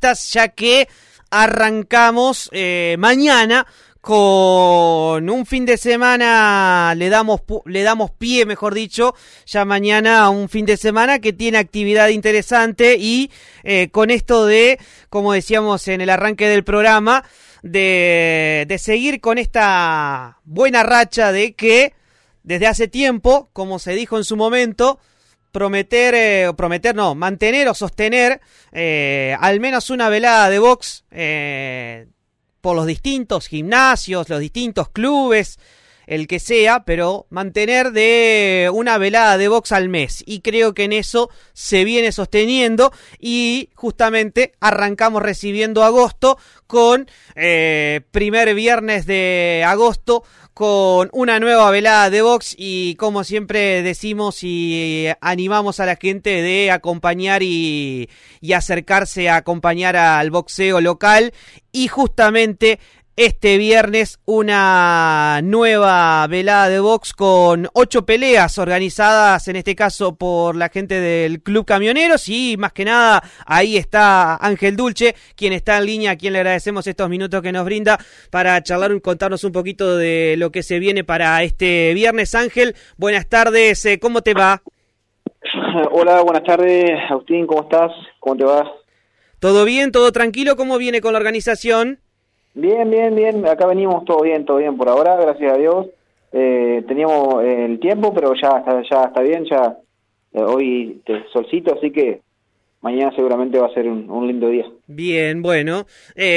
peleaditas, ya que arrancamos mañana con un fin de semana, le damos pie, mejor dicho, ya mañana a un fin de semana que tiene actividad interesante y con esto de, como decíamos en el arranque del programa, de seguir con esta buena racha de que desde hace tiempo, como se dijo en su momento, mantener o sostener al menos una velada de box por los distintos gimnasios, los distintos clubes, el que sea, pero mantener de una velada de box al mes. Y creo que en eso se viene sosteniendo y justamente arrancamos recibiendo agosto con primer viernes de agosto con una nueva velada de box y como siempre decimos y animamos a la gente de acompañar y acercarse a acompañar al boxeo local y justamente este viernes una nueva velada de box con 8 peleas organizadas en este caso por la gente del Club Camioneros y más que nada ahí está Ángel Dulce, quien está en línea, a quien le agradecemos estos minutos que nos brinda para charlar y contarnos un poquito de lo que se viene para este viernes. Ángel, buenas tardes, ¿cómo te va? Hola, buenas tardes, Agustín, ¿cómo estás? ¿Cómo te va? ¿Todo bien? ¿Todo tranquilo? ¿Cómo viene con la organización? Bien, acá venimos todo bien por ahora, gracias a Dios. Teníamos el tiempo, pero ya está bien, hoy solcito, así que mañana seguramente va a ser un lindo día. Bien, bueno,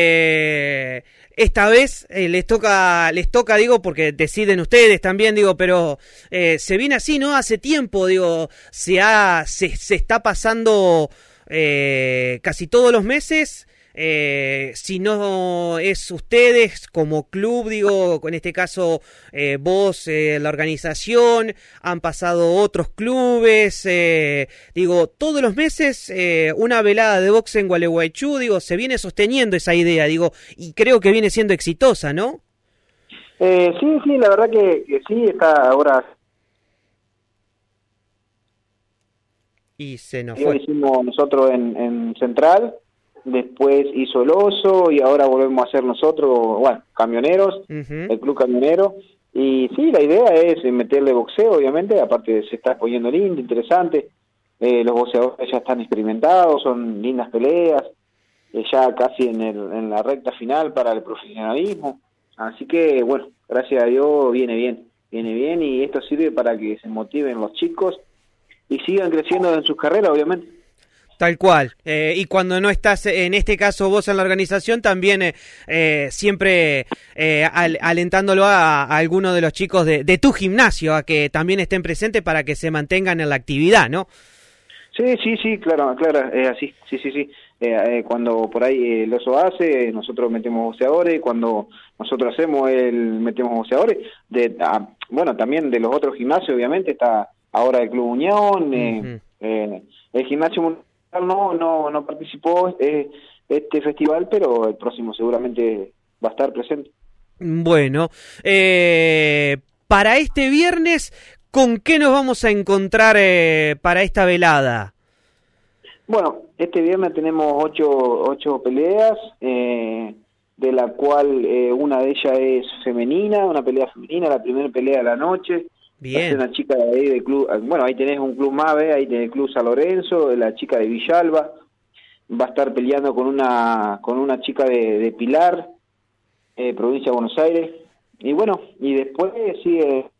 esta vez les toca, digo, porque deciden ustedes también, digo, pero se viene así, ¿no? Hace tiempo, digo, se está pasando casi todos los meses. Si no es ustedes como club, digo, en este caso vos, la organización, han pasado otros clubes, digo, todos los meses una velada de box en Gualeguaychú, digo, se viene sosteniendo esa idea, digo, y creo que viene siendo exitosa, ¿no? Sí, la verdad que sí, está ahora. Y se nos fue. Lo hicimos nosotros en Central. Después hizo el Oso y ahora volvemos a hacer nosotros, bueno, Camioneros, el Club Camionero. Y sí, la idea es meterle boxeo, obviamente, aparte se está poniendo lindo, interesante. Los boxeadores ya están experimentados, son lindas peleas, ya casi en la recta final para el profesionalismo. Así que, bueno, gracias a Dios viene bien y esto sirve para que se motiven los chicos y sigan creciendo en sus carreras, obviamente. Tal cual, y cuando no estás, en este caso vos en la organización, también siempre alentándolo a alguno de los chicos de tu gimnasio a que también estén presentes para que se mantengan en la actividad, ¿no? Sí, claro, así, sí. Cuando por ahí el Oso hace, nosotros metemos boxeadores, cuando nosotros hacemos, metemos boxeadores. Bueno, también de los otros gimnasios, obviamente, está ahora el Club Unión, el gimnasio no participó este festival, pero el próximo seguramente va a estar presente. Bueno, para este viernes, ¿con qué nos vamos a encontrar para esta velada? Bueno, este viernes tenemos ocho peleas, de la cual una de ellas es femenina, una pelea femenina, la primera pelea de la noche. Bien. Una chica de ahí del club, bueno, ahí tenés un club MAVE, ahí tenés el club San Lorenzo, la chica de Villalba, va a estar peleando con una chica de Pilar, provincia de Buenos Aires, y bueno, y después sigue,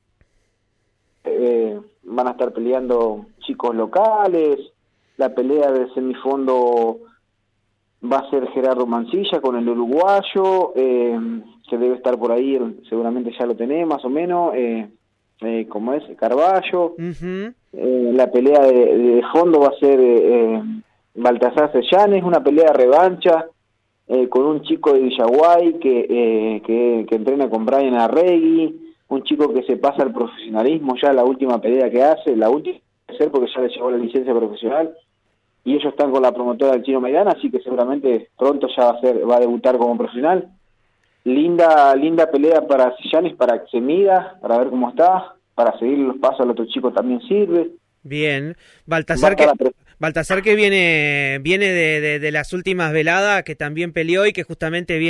van a estar peleando chicos locales, la pelea del semifondo va a ser Gerardo Mancilla con el uruguayo, que debe estar por ahí, seguramente ya lo tenés más o menos, como es Carballo. La pelea de fondo va a ser Baltasar Sellanes, una pelea de revancha con un chico de Villaguay que entrena con Brian Arregui, un chico que se pasa al profesionalismo ya la última pelea que hace, la última que hacer porque ya le llegó la licencia profesional y ellos están con la promotora del Chino Maidana, así que seguramente pronto ya va a debutar como profesional. Linda pelea para Sellanes, para que se mida, para ver cómo está, para seguir los pasos al otro chico también sirve. Bien. Baltasar que viene de las últimas veladas, que también peleó y que justamente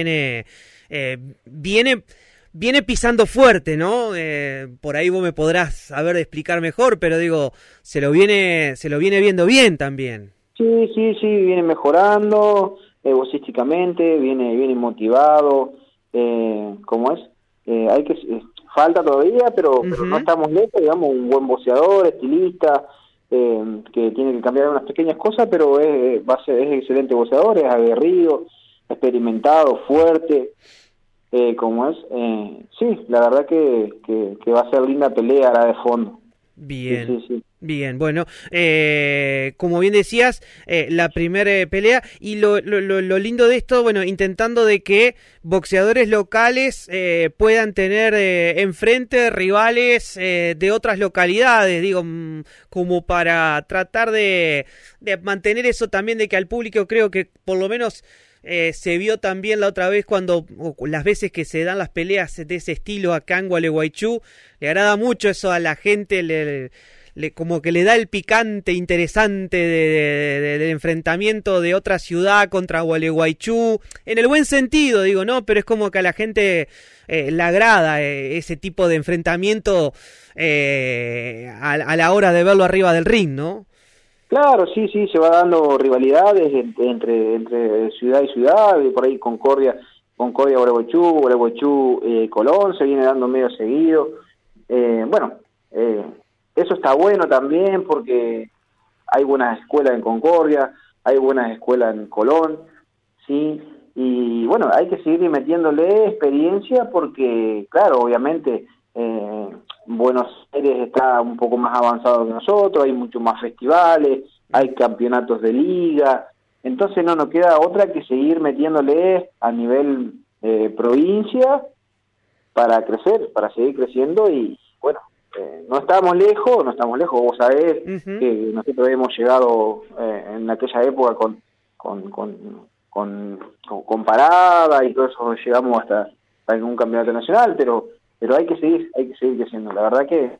viene pisando fuerte, ¿no? Por ahí vos me podrás saber explicar mejor, pero digo, se lo viene viendo bien también. Sí, viene mejorando vocísticamente, viene motivado, ¿cómo es? Falta todavía, pero no estamos lejos, digamos, un buen boxeador, estilista, que tiene que cambiar unas pequeñas cosas, pero es excelente boxeador, es aguerrido, experimentado, fuerte, ¿cómo es? Sí, la verdad que va a ser linda pelea la de fondo. Bien. Sí. Bien, bueno, como bien decías, la primera pelea, y lo lindo de esto, bueno, intentando de que boxeadores locales puedan tener enfrente rivales de otras localidades, digo, como para tratar de mantener eso también, de que al público, creo que por lo menos se vio también la otra vez las veces que se dan las peleas de ese estilo acá en Gualeguaychú, le agrada mucho eso a la gente, como que le da el picante interesante del enfrentamiento de otra ciudad contra Gualeguaychú, en el buen sentido, digo, ¿no? Pero es como que a la gente le agrada ese tipo de enfrentamiento a la hora de verlo arriba del ring, ¿no? Claro, sí, se va dando rivalidades entre ciudad y ciudad, y por ahí Concordia, Gualeguaychú, Colón, se viene dando medio seguido. Eso está bueno también porque hay buenas escuelas en Concordia, hay buenas escuelas en Colón, ¿sí? Y bueno, hay que seguir metiéndole experiencia porque, claro, obviamente Buenos Aires está un poco más avanzado que nosotros, hay muchos más festivales, hay campeonatos de liga, entonces no nos queda otra que seguir metiéndole a nivel provincia para seguir creciendo y bueno, no estamos lejos, vos sabés que nosotros hemos llegado en aquella época con parada y todo eso, llegamos hasta un campeonato nacional, pero hay que seguir creciendo, la verdad que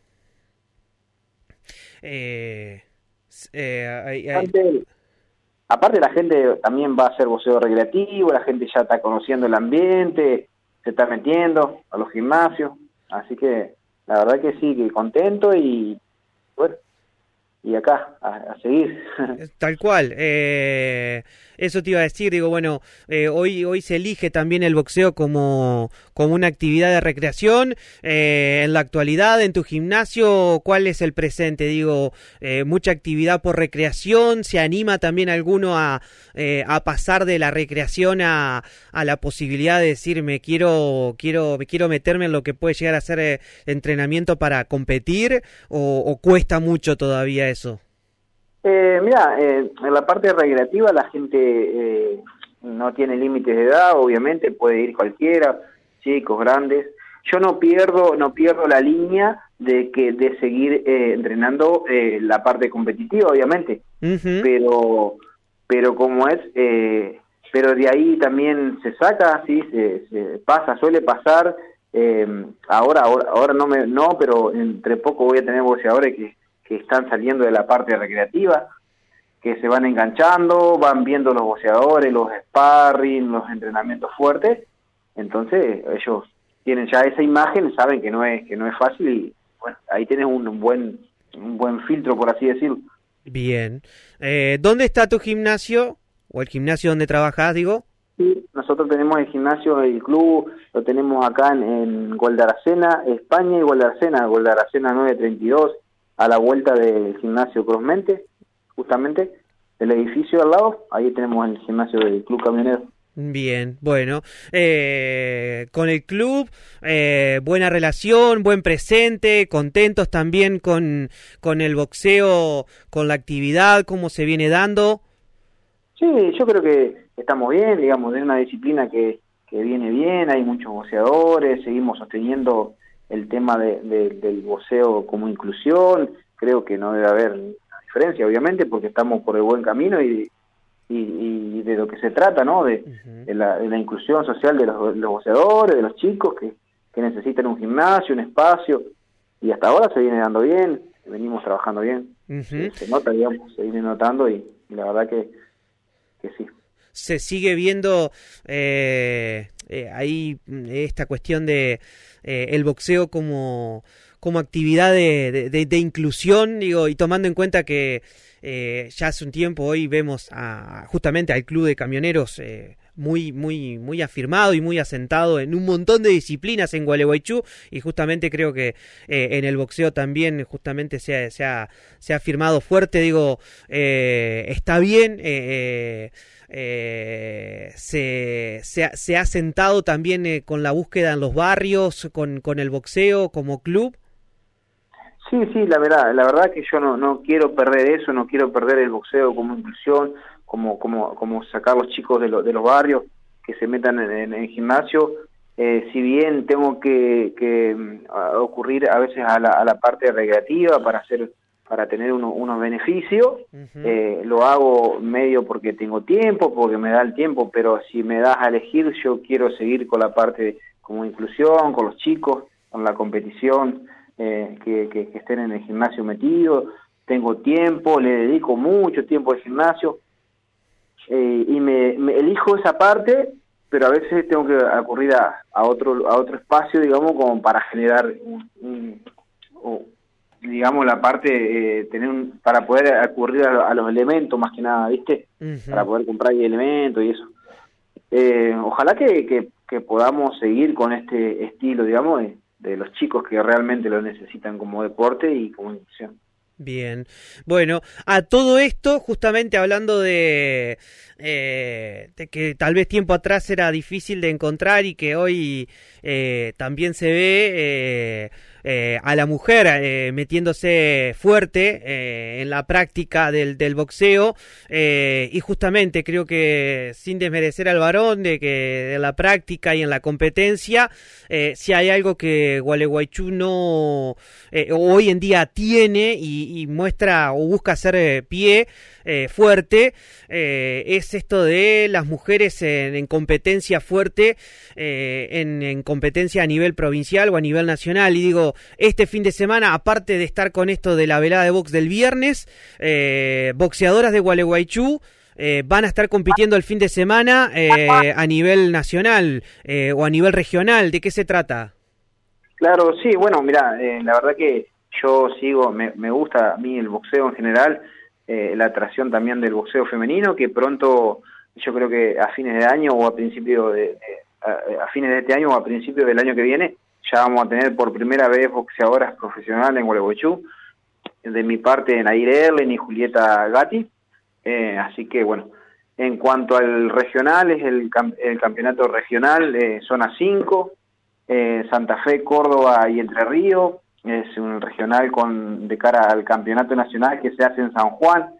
aparte la gente también va a hacer boxeo recreativo, la gente ya está conociendo el ambiente, se está metiendo a los gimnasios, así que la verdad que sí, que contento y bueno, y acá, a seguir. Tal cual, eso te iba a decir, digo, bueno, hoy se elige también el boxeo como una actividad de recreación, en la actualidad, en tu gimnasio, ¿cuál es el presente? Digo, mucha actividad por recreación, ¿se anima también alguno a pasar de la recreación a la posibilidad de decir, me quiero meterme en lo que puede llegar a ser entrenamiento para competir, o cuesta mucho todavía eso? En la parte recreativa la gente no tiene límites de edad, obviamente puede ir cualquiera, chicos, grandes. Yo no pierdo la línea de seguir entrenando la parte competitiva, obviamente, pero como es, pero de ahí también se saca, sí, se suele pasar. Ahora pero entre poco voy a tener boxeadores que están saliendo de la parte recreativa, que se van enganchando, van viendo los boxeadores, los sparring, los entrenamientos fuertes, entonces ellos tienen ya esa imagen, saben que no es fácil y bueno, ahí tienes un buen filtro, por así decirlo. Bien. ¿Dónde está tu gimnasio? ¿O el gimnasio donde trabajás, digo? Sí, nosotros tenemos el gimnasio, el club, lo tenemos acá en Gualdaracena, España, y Gualdaracena 932, a la vuelta del gimnasio Crossmente, justamente, el edificio al lado, ahí tenemos el gimnasio del Club Camionero. Bien, bueno, con el club, buena relación, buen presente, contentos también con el boxeo, con la actividad, cómo se viene dando. Sí, yo creo que estamos bien, digamos, es una disciplina que viene bien, hay muchos boxeadores, seguimos sosteniendo el tema del boxeo como inclusión, creo que no debe haber diferencia, obviamente, porque estamos por el buen camino y de lo que se trata, ¿no? De la inclusión social de los boxeadores, de los chicos que necesitan un gimnasio, un espacio, y hasta ahora se viene dando bien, venimos trabajando bien. Se nota, digamos, se viene notando y la verdad que sí. Se sigue viendo ahí esta cuestión de el boxeo como actividad de inclusión, digo, y tomando en cuenta que ya hace un tiempo hoy vemos justamente al club de camioneros muy afirmado y muy asentado en un montón de disciplinas en Gualeguaychú, y justamente creo que en el boxeo también justamente se ha afirmado fuerte, digo, está bien, se ha sentado también con la búsqueda en los barrios, con el boxeo como club. Sí, la verdad que yo no quiero perder eso, no quiero perder el boxeo como inclusión, como sacar a los chicos de los barrios que se metan en el gimnasio. Si bien tengo que ocurrir a veces a la parte recreativa para tener unos beneficios, lo hago medio porque tengo tiempo, porque me da el tiempo, pero si me das a elegir, yo quiero seguir con la parte como inclusión, con los chicos, con la competición, que estén en el gimnasio metidos. Tengo tiempo, le dedico mucho tiempo al gimnasio, y me elijo esa parte, pero a veces tengo que acudir a otro espacio, digamos, como para generar digamos, la parte, para poder acudir a los elementos, más que nada, ¿viste? Para poder comprar elementos y eso. Ojalá que podamos seguir con este estilo, digamos, de los chicos que realmente lo necesitan como deporte y como inclusión. Bien, bueno, a todo esto, justamente hablando de que tal vez tiempo atrás era difícil de encontrar y que hoy también se ve a la mujer metiéndose fuerte en la práctica del boxeo, y justamente creo que sin desmerecer al varón, de que en la práctica y en la competencia, si hay algo que Gualeguaychú no hoy en día tiene y muestra o busca hacer pie fuerte, es esto de las mujeres en competencia fuerte, en competencia a nivel provincial o a nivel nacional. Y digo, este fin de semana, aparte de estar con esto de la velada de box del viernes, boxeadoras de Gualeguaychú van a estar compitiendo el fin de semana a nivel nacional o a nivel regional. ¿De qué se trata? Claro, sí, bueno, mira, la verdad que yo me gusta a mí el boxeo en general, la atracción también del boxeo femenino, que pronto, yo creo que a fines de año o a principio a fines de este año o a principio del año que viene, ya vamos a tener por primera vez boxeadoras profesionales en Gualeguaychú. De mi parte, Nair Erlen y Julieta Gatti. Así que, bueno, en cuanto al regional, es el campeonato regional, zona 5, Santa Fe, Córdoba y Entre Ríos. Es un regional de cara al campeonato nacional que se hace en San Juan,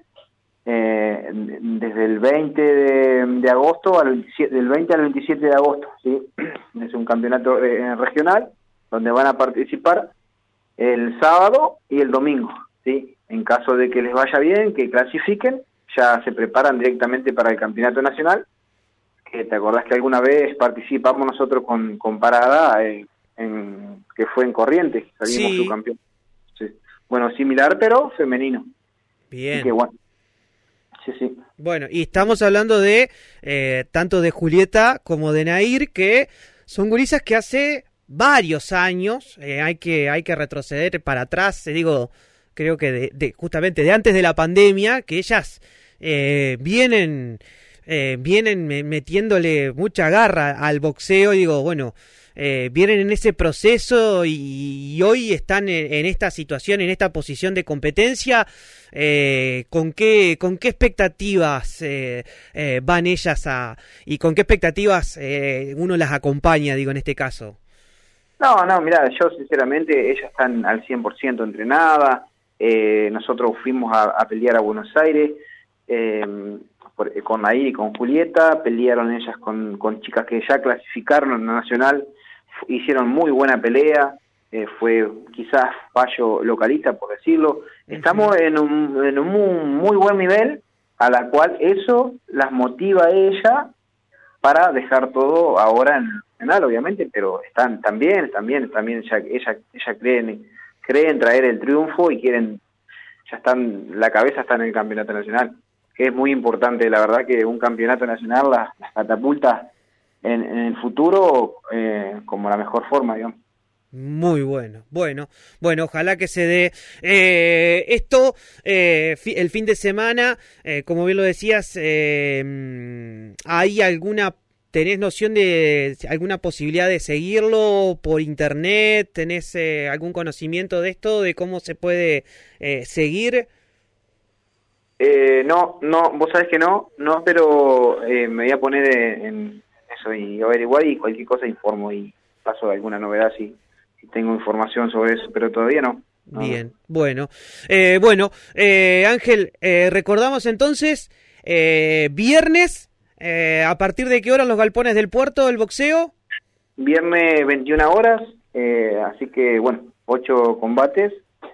desde el 20 de agosto, del 20 al 27 de agosto, ¿sí? Es un campeonato regional donde van a participar el sábado y el domingo, ¿sí? En caso de que les vaya bien, que clasifiquen, ya se preparan directamente para el campeonato nacional, que te acordás que alguna vez participamos nosotros con Parada, que fue en Corrientes, salimos subcampeón. Sí. Bueno, similar, pero femenino. Bien. Así que bueno. Sí. Bueno, y estamos hablando de tanto de Julieta como de Nair, que son gurisas que hace varios años, hay que retroceder para atrás, digo, creo que justamente de antes de la pandemia, que ellas vienen metiéndole mucha garra al boxeo, y digo, bueno, vienen en ese proceso y hoy están en esta situación, en esta posición de competencia. ¿Con qué expectativas van ellas y con qué expectativas uno las acompaña, digo, en este caso? No, mirá, yo sinceramente, ellas están al 100% entrenadas. Nosotros fuimos a pelear a Buenos Aires con Nair y con Julieta, pelearon ellas con chicas que ya clasificaron en la nacional, hicieron muy buena pelea, fue quizás fallo localista, por decirlo. Estamos en un muy buen nivel, a la cual eso las motiva a ella para dejar todo ahora en nacional, obviamente, pero están también ella cree en traer el triunfo y quieren la cabeza está en el campeonato nacional, que es muy importante. La verdad que un campeonato nacional las catapulta en el futuro como la mejor forma, digamos. Muy bueno, bueno, ojalá que se dé esto el fin de semana, como bien lo decías, ¿hay tenés noción de alguna posibilidad de seguirlo por internet? ¿Tenés algún conocimiento de esto, de cómo se puede seguir? No, vos sabés que no, pero me voy a poner en eso y averiguar, y cualquier cosa informo y paso alguna novedad si tengo información sobre eso, pero todavía no. Bien, bueno, Ángel, recordamos entonces, viernes, ¿a partir de qué hora los galpones del puerto, el boxeo? Viernes 21 horas, así que bueno, 8 combates,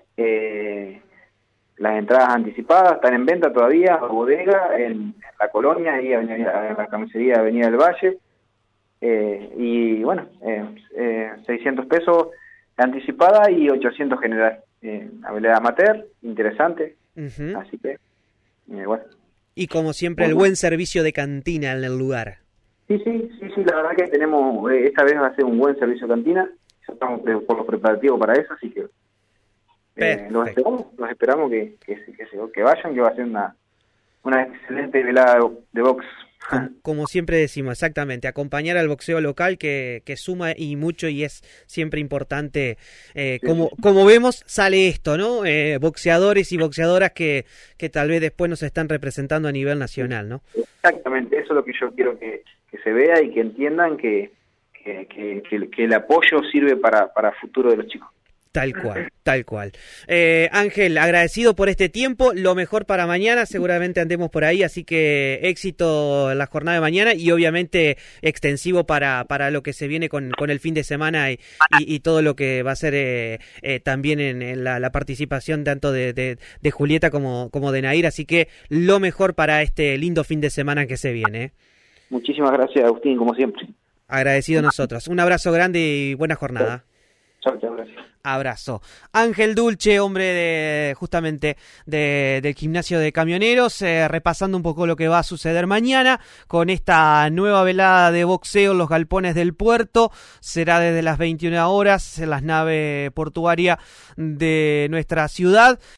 las entradas anticipadas están en venta todavía, a bodega, en la colonia, ahí en la camisería de Avenida del Valle, y bueno, 600 pesos anticipada y 800 general. Habilidad amateur, interesante, así que bueno. Y como siempre, el buen servicio de cantina en el lugar. Sí, la verdad que tenemos, esta vez va a ser un buen servicio de cantina, ya estamos por los preparativos para eso, así que los esperamos que vayan, que va a ser una excelente velada de box. Como siempre decimos, exactamente, acompañar al boxeo local que suma y mucho, y es siempre importante, como vemos, sale esto, ¿no? Boxeadores y boxeadoras que tal vez después nos están representando a nivel nacional, ¿no? Exactamente, eso es lo que yo quiero que se vea y que entiendan que el apoyo sirve para el futuro de los chicos. Tal cual. Ángel, agradecido por este tiempo, lo mejor para mañana, seguramente andemos por ahí, así que éxito en la jornada de mañana y obviamente extensivo para lo que se viene con el fin de semana y todo lo que va a ser también en la participación tanto de Julieta como de Nair, así que lo mejor para este lindo fin de semana que se viene. Muchísimas gracias, Agustín, como siempre. Agradecido nosotros. Un abrazo grande y buena jornada. Chao, gracias. Abrazo. Ángel Dulce, hombre justamente del gimnasio de camioneros, repasando un poco lo que va a suceder mañana con esta nueva velada de boxeo en los galpones del puerto. Será desde las 21 horas en las naves portuarias de nuestra ciudad.